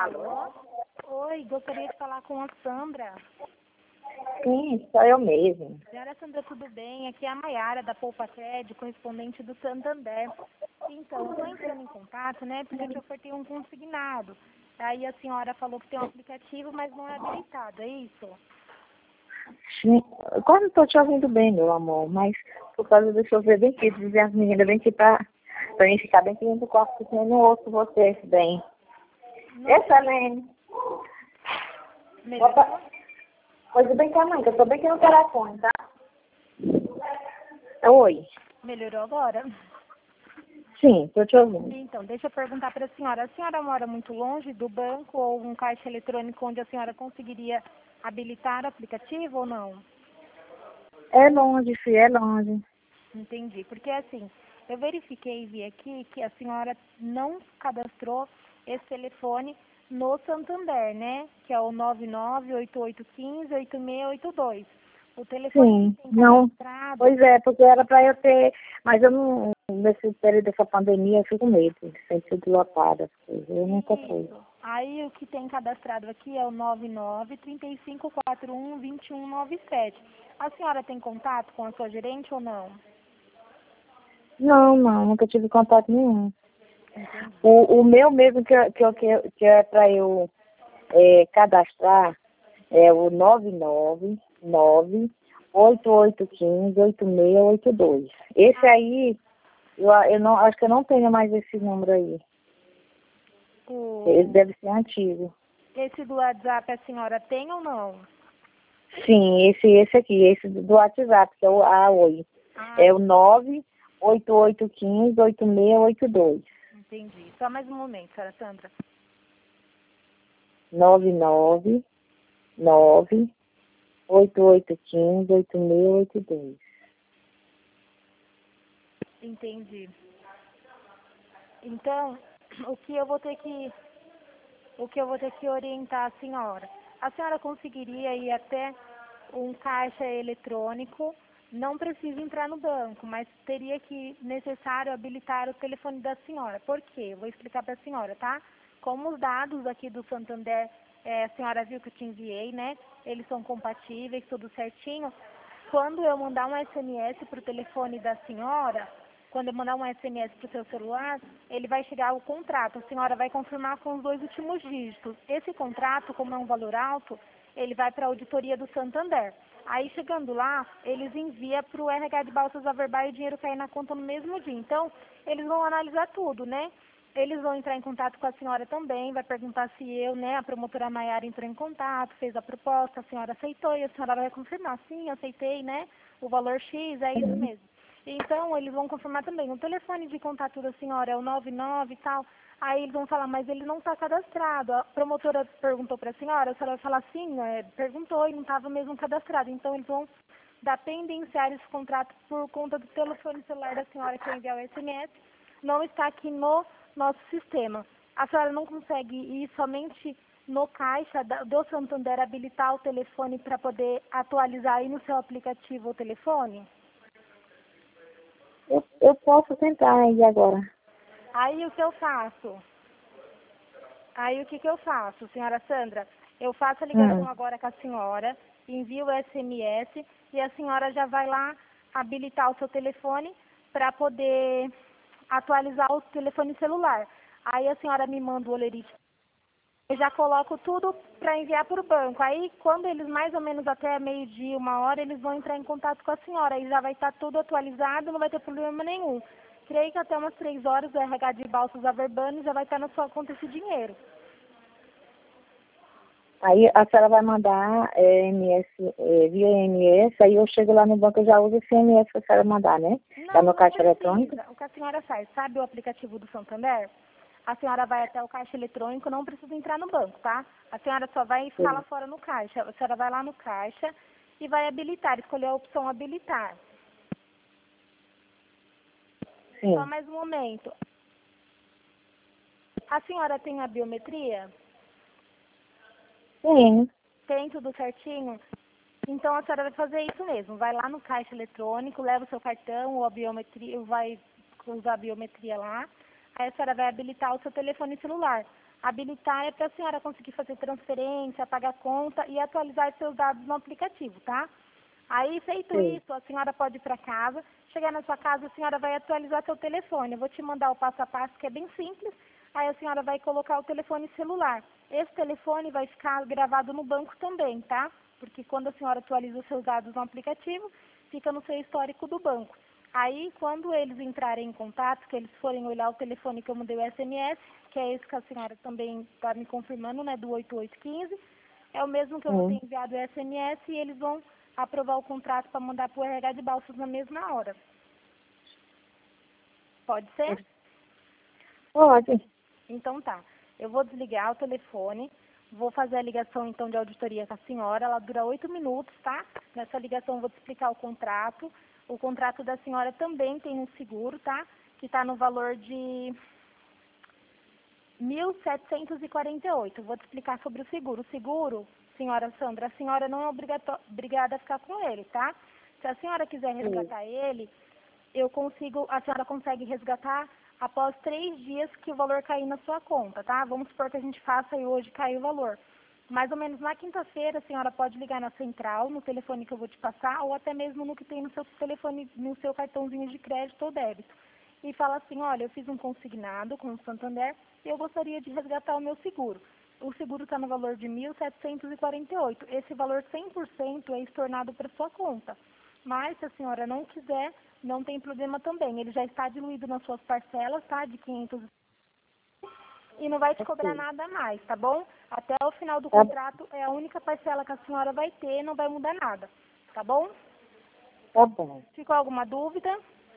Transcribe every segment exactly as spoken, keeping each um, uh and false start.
Alô? Oi, gostaria de falar com a Sandra. Sim, sou eu mesmo. Senhora Sandra, tudo bem? Aqui é a Maiara, da Poupa Cred, correspondente do Santander. Então, eu estou entrando em contato, né, porque eu te ofertei um consignado. Aí a senhora falou que tem um aplicativo, mas não é habilitado, é isso? Sim, eu quase não estou te ouvindo bem, meu amor, mas por causa deixa eu ver bem aqui, dizer as meninas bem aqui para pra mim ficar bem aqui dentro do quarto, porque eu não ouço vocês bem. Não. Excelente. Melhorou? Opa. Coisa bem calma aí, que eu estou bem aqui no telefone, tá? Oi. Melhorou agora? Sim, estou te ouvindo. Então, deixa eu perguntar para a senhora. A senhora mora muito longe do banco ou um caixa eletrônico onde a senhora conseguiria habilitar o aplicativo ou não? É longe, filho, é longe. Entendi. Porque assim, eu verifiquei e vi aqui que a senhora não cadastrou esse telefone no Santander, né? Que é o nove nove oito oito um cinco oito seis oito dois. O telefone Sim, que tem não. cadastrado... Pois é, porque era para eu ter, mas eu não, nesse período dessa pandemia, eu fico com medo de ser tudo lotada, as coisas. Eu nunca fui. Isso. Aí o que tem cadastrado aqui é o nove nove três cinco quatro um dois um nove sete. A senhora tem contato com a sua gerente ou não? Não, não, nunca tive contato nenhum. Entendi. O, o meu mesmo que, eu- que, eu- que, eu- que é para eu é, cadastrar é o nove nove nove oito oito um cinco oito seis oito dois. Esse aí, eu, eu não, acho que eu não tenho mais esse número aí. O... Ele deve ser antigo. Esse do WhatsApp a senhora tem ou não? Sim, esse, esse aqui, esse do do WhatsApp, que é o A Oi. Ah, É o nove oito oito um cinco oito seis oito dois. entendi. Só mais um momento, senhora Sandra. nove nove nove oito oito um cinco oito seis oito dois. Entendi. Então, o que eu vou ter que o que eu vou ter que orientar a senhora? A senhora conseguiria ir até um caixa eletrônico, não precisa entrar no banco, mas teria que necessário habilitar o telefone da senhora. Por quê? Eu vou explicar para a senhora, tá? Como os dados aqui do Santander, é, a senhora viu que eu te enviei, né? Eles são compatíveis, tudo certinho. Quando eu mandar um S M S para o telefone da senhora, quando eu mandar um S M S para o seu celular, ele vai chegar o contrato. A senhora vai confirmar com os dois últimos dígitos. Esse contrato, como é um valor alto, ele vai para a auditoria do Santander. Aí, chegando lá, eles enviam para o R H de Balsas Averbal e o dinheiro cair na conta no mesmo dia. Então, eles vão analisar tudo, né? Eles vão entrar em contato com a senhora também, vai perguntar se eu, né, a promotora Maiara entrou em contato, fez a proposta, a senhora aceitou e a senhora vai confirmar, sim, aceitei, né, o valor X, é isso mesmo. Então, eles vão confirmar também, o telefone de contato da senhora é o nove nove e tal, aí eles vão falar, mas ele não está cadastrado. A promotora perguntou para a senhora, a senhora vai falar, sim, é, perguntou e não estava mesmo cadastrado. Então, eles vão dar pendenciar esse contrato por conta do telefone celular da senhora que enviar o S M S, não está aqui no nosso sistema. A senhora não consegue ir somente no caixa da- do Santander habilitar o telefone para poder atualizar aí no seu aplicativo o telefone? Eu, eu posso tentar aí agora. Aí o que eu faço? Aí o que, que eu faço, senhora Sandra? Eu faço a ligação Hum. agora com a senhora, envio o S M S e a senhora já vai lá habilitar o seu telefone para poder atualizar o telefone celular. Aí a senhora me manda o olerite. Eu já coloco tudo para enviar para o banco. Aí, quando eles, mais ou menos até meio-dia, uma hora, eles vão entrar em contato com a senhora. Aí já vai estar tudo atualizado, não vai ter problema nenhum. Creio que até umas três horas o R H de Balsas Averbano já vai estar na sua conta esse dinheiro. Aí a senhora vai mandar é, M S, é, via M S, aí eu chego lá no banco e já uso esse M S que a senhora mandar, né? Não, Lá no não caixa eletrônico. precisa. O que a senhora faz? Sabe o aplicativo do Santander? A senhora vai até o caixa eletrônico, não precisa entrar no banco, tá? A senhora só vai ficar lá Sim. fora no caixa. A senhora vai lá no caixa e vai habilitar, escolher a opção habilitar. Só Sim. mais um momento. A senhora tem a biometria? Sim. Tem tudo certinho? Então a senhora vai fazer isso mesmo. Vai lá no caixa eletrônico, leva o seu cartão ou a biometria, vai usar a biometria lá. Aí a senhora vai habilitar o seu telefone celular. Habilitar é para a senhora conseguir fazer transferência, pagar conta e atualizar seus dados no aplicativo, tá? Aí, feito Sim. isso, a senhora pode ir para casa. Chegar na sua casa, a senhora vai atualizar seu telefone. Eu vou te mandar o passo a passo, que é bem simples. Aí a senhora vai colocar o telefone celular. Esse telefone vai ficar gravado no banco também, tá? Porque quando a senhora atualiza os seus dados no aplicativo, fica no seu histórico do banco. Aí, quando eles entrarem em contato, que eles forem olhar o telefone que eu mandei o S M S, que é esse que a senhora também está me confirmando, né, do oito oito um cinco, é o mesmo que eu vou ter Hum. enviado o S M S e eles vão aprovar o contrato para mandar para o R H de Balsas na mesma hora. Pode ser? Pode. Então tá. Eu vou desligar o telefone, vou fazer a ligação então de auditoria com a senhora, ela dura oito minutos, tá? Nessa ligação eu vou te explicar o contrato. O contrato da senhora também tem um seguro, tá? Que está no valor de mil setecentos e quarenta e oito. Vou te explicar sobre o seguro. O seguro, senhora Sandra, a senhora não é obrigato- obrigada a ficar com ele, tá? Se a senhora quiser resgatar ele, eu consigo, a senhora consegue resgatar após três dias que o valor cair na sua conta, tá? Vamos supor que a gente faça e hoje cair o valor. Mais ou menos na quinta-feira, a senhora pode ligar na central, no telefone que eu vou te passar, ou até mesmo no que tem no seu telefone, no seu cartãozinho de crédito ou débito. E fala assim, olha, eu fiz um consignado com o Santander e eu gostaria de resgatar o meu seguro. O seguro está no valor de mil setecentos e quarenta e oito. Esse valor cem por cento é estornado para sua conta. Mas, se a senhora não quiser, não tem problema também. Ele já está diluído nas suas parcelas, tá? De quinhentos e não vai te cobrar Ok. nada a mais, tá bom? Até o final do Tá, contrato é a única parcela que a senhora vai ter, não vai mudar nada, tá bom? tá bom. Ficou alguma dúvida?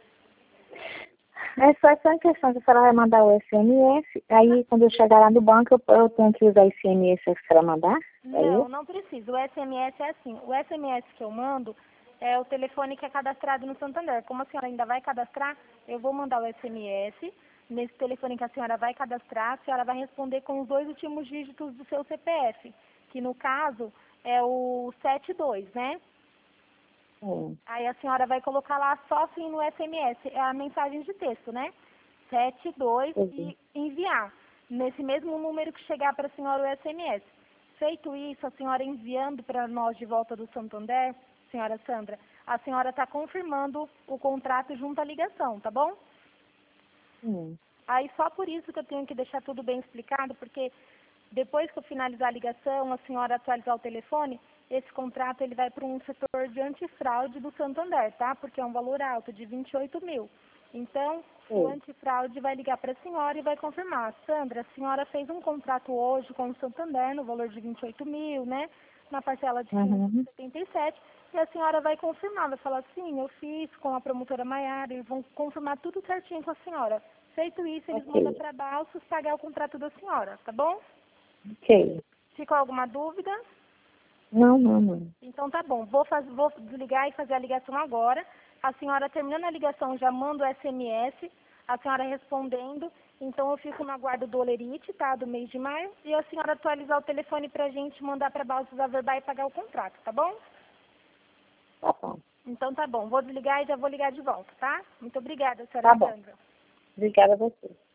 É só essa questão que a senhora vai mandar o S M S, aí quando eu chegar lá no banco, eu, eu tenho que usar esse S M S que a senhora mandar? É Não, isso? não precisa. O S M S é assim. O S M S que eu mando é o telefone que é cadastrado no Santander. Como a senhora ainda vai cadastrar, eu vou mandar o S M S. Nesse telefone que a senhora vai cadastrar, a senhora vai responder com os dois últimos dígitos do seu C P F, que no caso é o setenta e dois, né? Sim. Aí a senhora vai colocar lá só assim no S M S, é a mensagem de texto, né? setenta e dois Sim. e enviar. Nesse mesmo número que chegar para a senhora o S M S. Feito isso, a senhora enviando para nós de volta do Santander, senhora Sandra, a senhora está confirmando o contrato junto à ligação, tá bom? Sim. Aí só por isso que eu tenho que deixar tudo bem explicado, porque depois que eu finalizar a ligação, a senhora atualizar o telefone, esse contrato ele vai para um setor de antifraude do Santander, tá? Porque é um valor alto, de vinte e oito mil. Então, o Sim. antifraude vai ligar para a senhora e vai confirmar. Sandra, a senhora fez um contrato hoje com o Santander no valor de vinte e oito mil, né? Na parcela de quinhentos e Uhum. setenta e sete. E a senhora vai confirmar, vai falar, sim, eu fiz com a promotora Maiara, eles vão confirmar tudo certinho com a senhora. Feito isso, eles mandam Ok. para a Balsas pagar o contrato da senhora, tá bom? Ok. Ficou alguma dúvida? Não, não, não. Então tá bom, vou, faz, vou desligar e fazer a ligação agora. A senhora terminando a ligação já manda o S M S, a senhora respondendo. Então eu fico no aguardo do Olerite, tá? Do mês de maio. E a senhora atualizar o telefone pra gente mandar pra Balsas Averbar e pagar o contrato, tá bom? Tá bom. Então tá bom, vou desligar e já vou ligar de volta, tá? Muito obrigada, senhora Tá bom. Sandra. Obrigada a você.